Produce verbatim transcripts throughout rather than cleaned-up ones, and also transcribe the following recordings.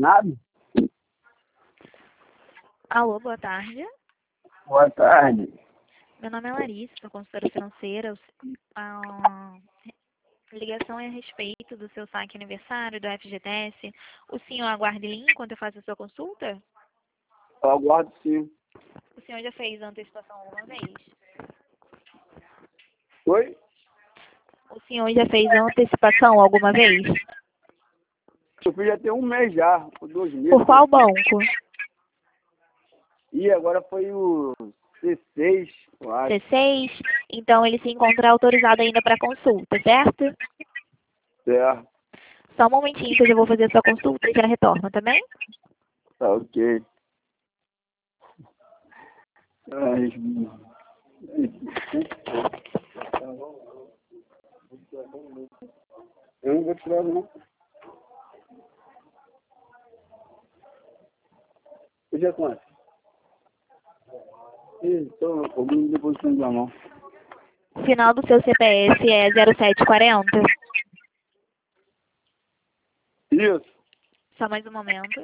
Nada? Alô, boa tarde. Boa tarde. Meu nome é Larissa, sou consultora financeira. A ligação é a respeito do seu saque aniversário, do F G T S. O senhor aguarda em linha enquanto eu faço a sua consulta? Eu aguardo sim. O senhor já fez a antecipação alguma vez? Oi? O senhor já fez a antecipação alguma vez? Eu fiz já tem um mês já, por dois meses. Por qual banco? E agora foi o C seis, eu acho. C seis? Então ele se encontra autorizado ainda para consulta, certo? Certo. Só um momentinho que eu já vou fazer a sua consulta e já retorno, tá bem? Tá ok. Ai, eu não vou tirar não. Hoje é quanto? Estou cobrindo deposição da mão. O final do seu C P F é zero sete quarenta? Isso. Só mais um momento.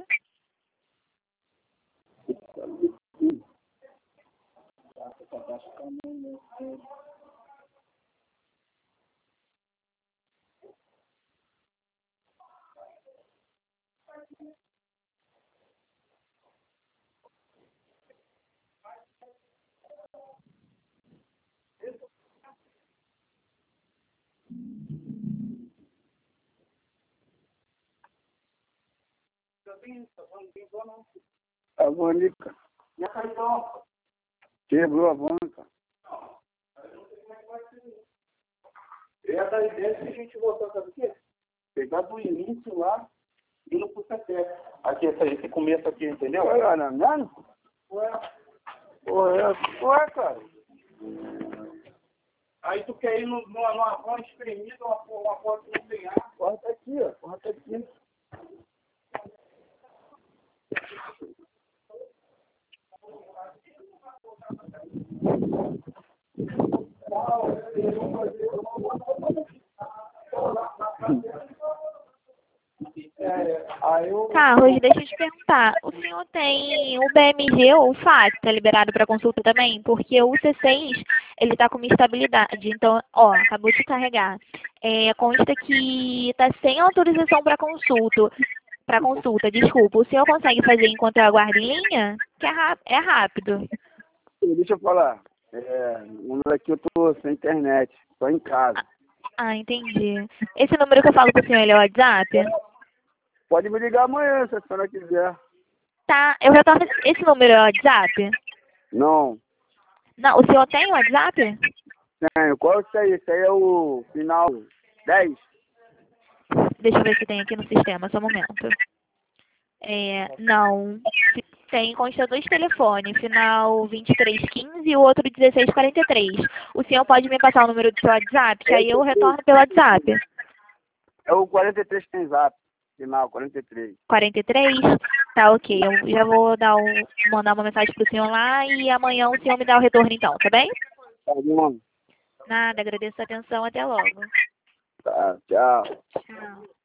A banca. Quebrou a banca. Essa é a ideia que a gente voltou, sabe o quê? Pegar do início lá e no pro setenta. Aqui, esse, esse começo aqui, entendeu? Ué, não, não? Ué. Ué, ué, cara. Aí tu quer ir no, numa, numa forma espremida, uma, uma forma que não tem ar. Corta aqui, ó. Corta aqui. Carlos, deixa eu te perguntar. O senhor tem o B M G ou o F A T, tá liberado para consulta também? Porque o C seis, ele tá com uma instabilidade. Então, ó, acabou de carregar. É, consta que tá sem autorização para consulta. Para consulta, desculpa. O senhor consegue fazer enquanto eu aguardo em linha? Que é, ráp- é rápido. Deixa eu falar. É, o número aqui eu tô sem internet. Tô em casa. Ah, entendi. Esse número que eu falo pro senhor, ele é o WhatsApp? Pode me ligar amanhã, se a senhora quiser. Tá, eu retorno. Esse número é o WhatsApp? Não. Não, o senhor tem o WhatsApp? Tenho. Qual é isso aí? Esse aí é o final dez? Deixa eu ver se tem aqui no sistema, só um momento. É, não. Tem, consta dois telefones, final vinte e três quinze e o outro dezesseis quarenta e três. O senhor pode me passar o número do seu WhatsApp, que aí eu retorno pelo WhatsApp. É o quarenta e três que tem zap. Final, quarenta e três. quarenta e três? Tá, ok. Eu já vou dar um, mandar uma mensagem pro senhor lá e amanhã o senhor me dá o retorno então, tá bem? Tá bom. Nada, agradeço a atenção, até logo. Tá, tchau. Tchau.